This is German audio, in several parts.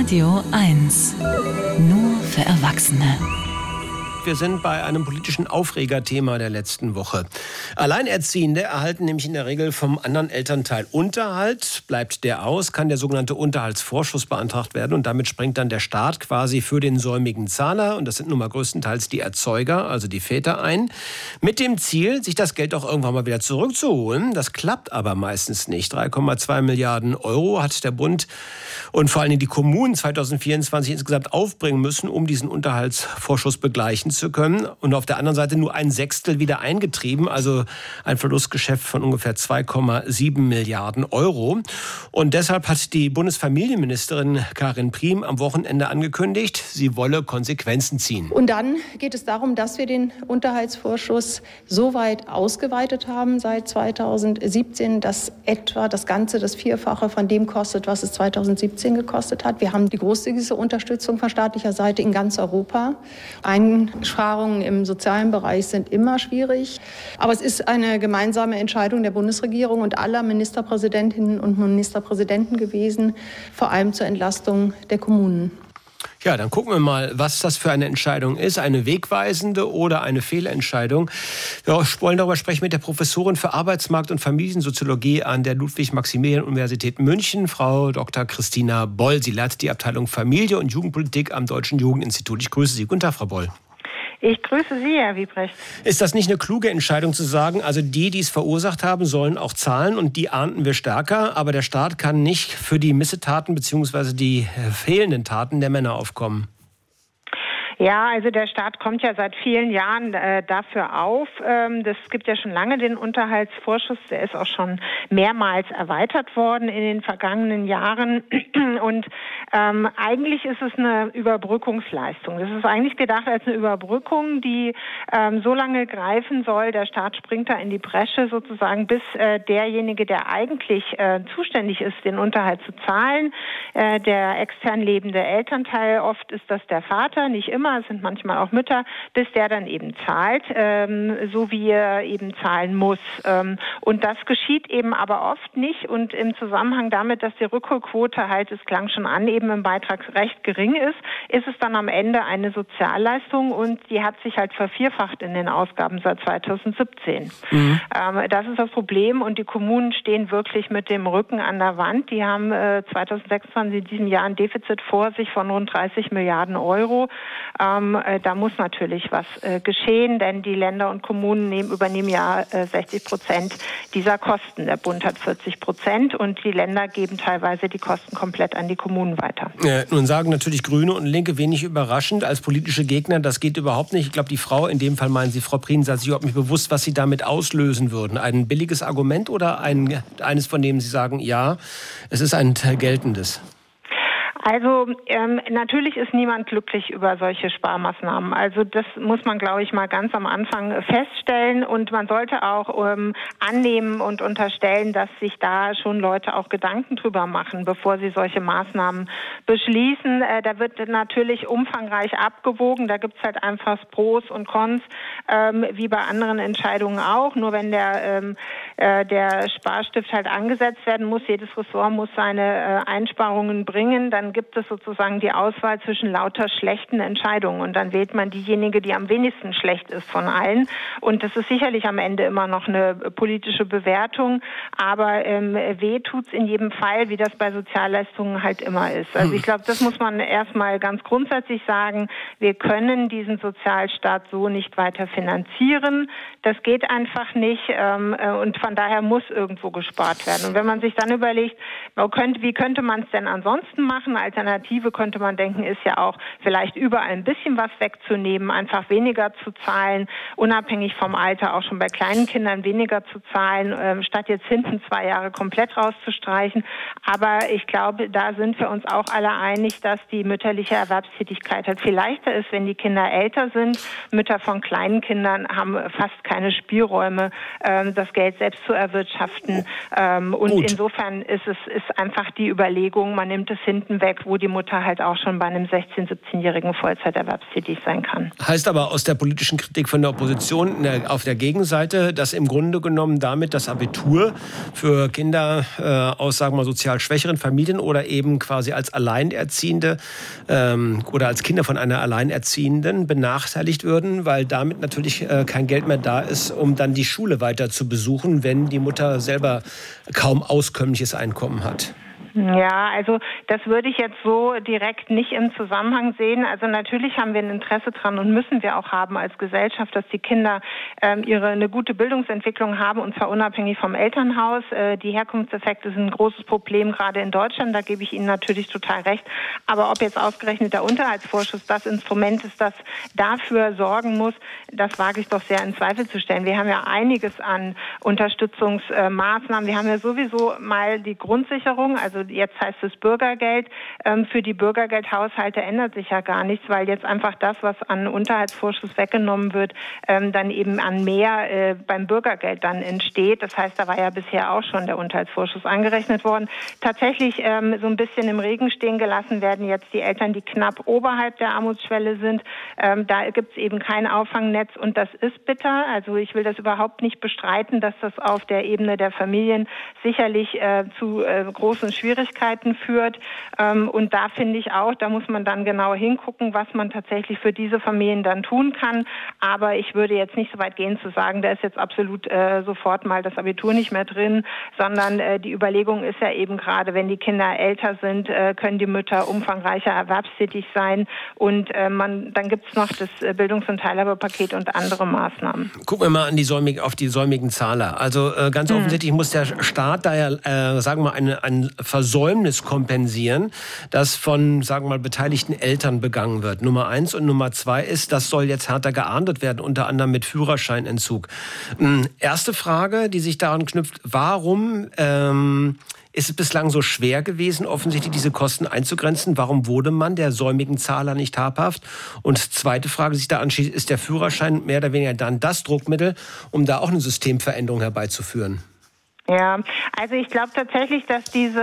Radio 1. Nur für Erwachsene. Wir sind bei einem politischen Aufregerthema der letzten Woche. Alleinerziehende erhalten nämlich in der Regel vom anderen Elternteil Unterhalt. Bleibt der aus, kann der sogenannte Unterhaltsvorschuss beantragt werden. Und damit springt dann der Staat quasi für den säumigen Zahler, und das sind nun mal größtenteils die Erzeuger, also die Väter, ein. Mit dem Ziel, sich das Geld auch irgendwann mal wieder zurückzuholen. Das klappt aber meistens nicht. 3,2 Milliarden Euro hat der Bund und vor allem die Kommunen 2024 insgesamt aufbringen müssen, um diesen Unterhaltsvorschuss begleichen zu können. Und auf der anderen Seite nur ein Sechstel wieder eingetrieben, also ein Verlustgeschäft von ungefähr 2,7 Milliarden Euro. Und deshalb hat die Bundesfamilienministerin Karin Priem am Wochenende angekündigt, sie wolle Konsequenzen ziehen. Und dann geht es darum, dass wir den Unterhaltsvorschuss so weit ausgeweitet haben seit 2017, dass etwa das Ganze das Vierfache von dem kostet, was es 2017 gekostet hat. Wir haben die großzügigste Unterstützung von staatlicher Seite in ganz Europa. Einsparungen im sozialen Bereich sind immer schwierig. Aber es ist eine gemeinsame Entscheidung der Bundesregierung und aller Ministerpräsidentinnen und Ministerpräsidenten gewesen, vor allem zur Entlastung der Kommunen. Ja, dann gucken wir mal, was das für eine Entscheidung ist. Eine wegweisende oder eine Fehlentscheidung. Wir wollen darüber sprechen mit der Professorin für Arbeitsmarkt- und Familiensoziologie an der Ludwig-Maximilian-Universität München, Frau Dr. Christina Boll. Sie leitet die Abteilung Familie und Jugendpolitik am Deutschen Jugendinstitut. Ich grüße Sie. Guten Tag, Frau Boll. Ich grüße Sie, Herr Wiebrecht. Ist das nicht eine kluge Entscheidung zu sagen, also die es verursacht haben, sollen auch zahlen und die ahnden wir stärker, aber der Staat kann nicht für die Missetaten bzw. die fehlenden Taten der Männer aufkommen? Ja, also der Staat kommt ja seit vielen Jahren dafür auf. Es gibt ja schon lange den Unterhaltsvorschuss, der ist auch schon mehrmals erweitert worden in den vergangenen Jahren. Und eigentlich ist es eine Überbrückungsleistung. Das ist eigentlich gedacht als eine Überbrückung, die so lange greifen soll. Der Staat springt da in die Bresche sozusagen, bis derjenige, der eigentlich zuständig ist, den Unterhalt zu zahlen, der extern lebende Elternteil, oft ist das der Vater, nicht immer, es sind manchmal auch Mütter, bis der dann eben zahlt, so wie er eben zahlen muss. Und das geschieht eben aber oft nicht. Und im Zusammenhang damit, dass die Rückholquote halt, es klang schon an, eben im Beitrag recht gering ist es dann am Ende eine Sozialleistung und die hat sich halt vervierfacht in den Ausgaben seit 2017. Mhm. Das ist das Problem und die Kommunen stehen wirklich mit dem Rücken an der Wand. Die haben 2026 in diesem Jahr ein Defizit vor sich von rund 30 Milliarden Euro. Da muss natürlich was geschehen, denn die Länder und Kommunen übernehmen ja 60% dieser Kosten. Der Bund hat 40% und die Länder geben teilweise die Kosten komplett an die Kommunen weiter. Nun sagen natürlich Grüne und Linke wenig überraschend als politische Gegner, das geht überhaupt nicht. Ich glaube, die Frau, in dem Fall meinen Sie, Frau Prien, sagt sich überhaupt nicht bewusst, was Sie damit auslösen würden. Ein billiges Argument oder eines, von dem Sie sagen, ja, es ist ein geltendes? Also natürlich ist niemand glücklich über solche Sparmaßnahmen. Also das muss man, glaube ich, mal ganz am Anfang feststellen. Und man sollte auch annehmen und unterstellen, dass sich da schon Leute auch Gedanken drüber machen, bevor sie solche Maßnahmen beschließen. Da wird natürlich umfangreich abgewogen. Da gibt es halt einfach Pros und Cons, wie bei anderen Entscheidungen auch. Nur wenn der Sparstift halt angesetzt werden muss, jedes Ressort muss seine Einsparungen bringen, dann gibt es sozusagen die Auswahl zwischen lauter schlechten Entscheidungen und dann wählt man diejenige, die am wenigsten schlecht ist von allen. Und das ist sicherlich am Ende immer noch eine politische Bewertung, aber weh tut's in jedem Fall, wie das bei Sozialleistungen halt immer ist. Also ich glaube, das muss man erstmal ganz grundsätzlich sagen. Wir können diesen Sozialstaat so nicht weiter finanzieren. Das geht einfach nicht und von daher muss irgendwo gespart werden. Und wenn man sich dann überlegt, wie könnte man es denn ansonsten machen? Alternative könnte man denken, ist ja auch vielleicht überall ein bisschen was wegzunehmen, einfach weniger zu zahlen, unabhängig vom Alter, auch schon bei kleinen Kindern weniger zu zahlen, statt jetzt hinten 2 Jahre komplett rauszustreichen. Aber ich glaube, da sind wir uns auch alle einig, dass die mütterliche Erwerbstätigkeit halt viel leichter ist, wenn die Kinder älter sind. Mütter von kleinen Kindern haben fast keine Spielräume, das Geld selbst zu erwirtschaften. Und insofern ist einfach die Überlegung, man nimmt es hinten weg weg, wo die Mutter halt auch schon bei einem 16-, 17-jährigen Vollzeiterwerbstätig sein kann. Heißt aber aus der politischen Kritik von der Opposition auf der Gegenseite, dass im Grunde genommen damit das Abitur für Kinder aus, sagen wir mal, sozial schwächeren Familien oder eben quasi als Alleinerziehende oder als Kinder von einer Alleinerziehenden benachteiligt würden, weil damit natürlich kein Geld mehr da ist, um dann die Schule weiter zu besuchen, wenn die Mutter selber kaum auskömmliches Einkommen hat. Ja, also das würde ich jetzt so direkt nicht im Zusammenhang sehen. Also natürlich haben wir ein Interesse dran und müssen wir auch haben als Gesellschaft, dass die Kinder eine gute Bildungsentwicklung haben, und zwar unabhängig vom Elternhaus. Die Herkunftseffekte sind ein großes Problem, gerade in Deutschland. Da gebe ich Ihnen natürlich total recht. Aber ob jetzt ausgerechnet der Unterhaltsvorschuss das Instrument ist, das dafür sorgen muss, das wage ich doch sehr in Zweifel zu stellen. Wir haben ja einiges an Unterstützungsmaßnahmen. Wir haben ja sowieso mal die Grundsicherung, also jetzt heißt es Bürgergeld. Für die Bürgergeldhaushalte ändert sich ja gar nichts, weil jetzt einfach das, was an Unterhaltsvorschuss weggenommen wird, dann eben an mehr beim Bürgergeld dann entsteht. Das heißt, da war ja bisher auch schon der Unterhaltsvorschuss angerechnet worden. Tatsächlich so ein bisschen im Regen stehen gelassen werden jetzt die Eltern, die knapp oberhalb der Armutsschwelle sind. Da gibt es eben kein Auffangnetz, und das ist bitter. Also ich will das überhaupt nicht bestreiten, dass das auf der Ebene der Familien sicherlich zu großen Schwierigkeiten führt. Und da finde ich auch, da muss man dann genau hingucken, was man tatsächlich für diese Familien dann tun kann. Aber ich würde jetzt nicht so weit gehen zu sagen, da ist jetzt absolut sofort mal das Abitur nicht mehr drin, sondern die Überlegung ist ja eben gerade, wenn die Kinder älter sind, können die Mütter umfangreicher erwerbstätig sein, und dann gibt es noch das Bildungs- und Teilhabepaket und andere Maßnahmen. Gucken wir mal auf die säumigen Zahler. Also ganz offensichtlich muss der Staat da ja, sagen wir mal, ein Versäumnis kompensieren, das von, sagen wir mal, beteiligten Eltern begangen wird. Nummer 1 und Nummer 2 ist, das soll jetzt härter geahndet werden, unter anderem mit Führerscheinentzug. Erste Frage, die sich daran knüpft: Warum ist es bislang so schwer gewesen, offensichtlich diese Kosten einzugrenzen? Warum wurde man der säumigen Zahler nicht habhaft? Und zweite Frage, die sich da anschließt: Ist der Führerschein mehr oder weniger dann das Druckmittel, um da auch eine Systemveränderung herbeizuführen? Ja, also ich glaube tatsächlich, dass diese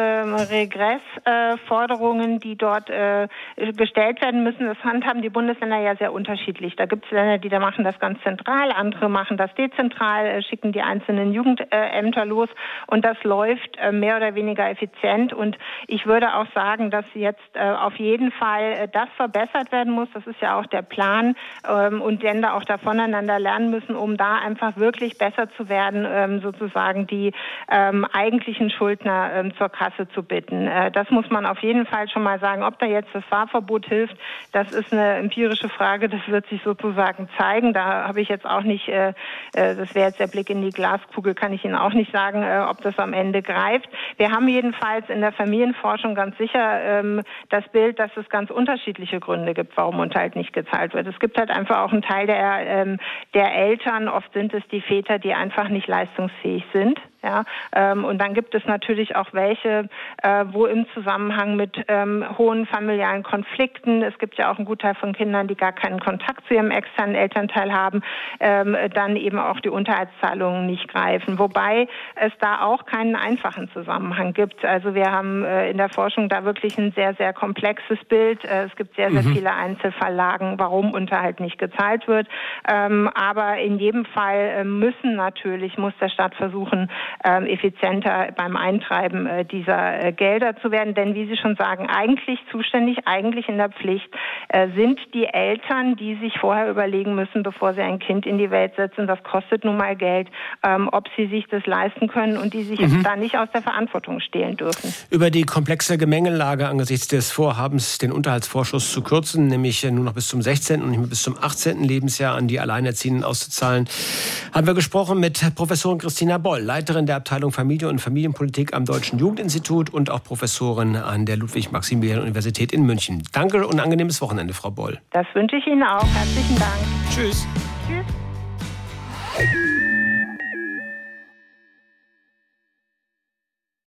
Regressforderungen, die dort gestellt werden müssen, das handhaben die Bundesländer ja sehr unterschiedlich. Da gibt es Länder, die da machen das ganz zentral, andere machen das dezentral, schicken die einzelnen Jugendämter los, und das läuft mehr oder weniger effizient. Und ich würde auch sagen, dass jetzt auf jeden Fall das verbessert werden muss. Das ist ja auch der Plan, und Länder auch da voneinander lernen müssen, um da einfach wirklich besser zu werden, sozusagen die eigentlichen Schuldner zur Kasse zu bitten. Das muss man auf jeden Fall schon mal sagen. Ob da jetzt das Fahrverbot hilft, das ist eine empirische Frage. Das wird sich sozusagen zeigen. Da habe ich jetzt auch nicht, das wäre jetzt der Blick in die Glaskugel, kann ich Ihnen auch nicht sagen, ob das am Ende greift. Wir haben jedenfalls in der Familienforschung ganz sicher das Bild, dass es ganz unterschiedliche Gründe gibt, warum Unterhalt nicht gezahlt wird. Es gibt halt einfach auch einen Teil der Eltern, oft sind es die Väter, die einfach nicht leistungsfähig sind. Ja, und dann gibt es natürlich auch welche, wo im Zusammenhang mit hohen familialen Konflikten, es gibt ja auch einen Gutteil von Kindern, die gar keinen Kontakt zu ihrem externen Elternteil haben, dann eben auch die Unterhaltszahlungen nicht greifen. Wobei es da auch keinen einfachen Zusammenhang gibt. Also wir haben in der Forschung da wirklich ein sehr, sehr komplexes Bild. Es gibt sehr, sehr viele Einzelfalllagen, warum Unterhalt nicht gezahlt wird. Aber in jedem Fall muss der Staat versuchen, effizienter beim Eintreiben dieser Gelder zu werden. Denn wie Sie schon sagen, eigentlich zuständig, eigentlich in der Pflicht sind die Eltern, die sich vorher überlegen müssen, bevor sie ein Kind in die Welt setzen, das kostet nun mal Geld, ob sie sich das leisten können, und die sich da nicht aus der Verantwortung stehlen dürfen. Über die komplexe Gemengelage angesichts des Vorhabens, den Unterhaltsvorschuss zu kürzen, nämlich nur noch bis zum 16. und nicht mehr bis zum 18. Lebensjahr an die Alleinerziehenden auszuzahlen, haben wir gesprochen mit Professorin Christina Boll, Leiterin der Abteilung Familie und Familienpolitik am Deutschen Jugendinstitut und auch Professorin an der Ludwig-Maximilian-Universität in München. Danke und ein angenehmes Wochenende, Frau Boll. Das wünsche ich Ihnen auch. Herzlichen Dank. Tschüss. Tschüss.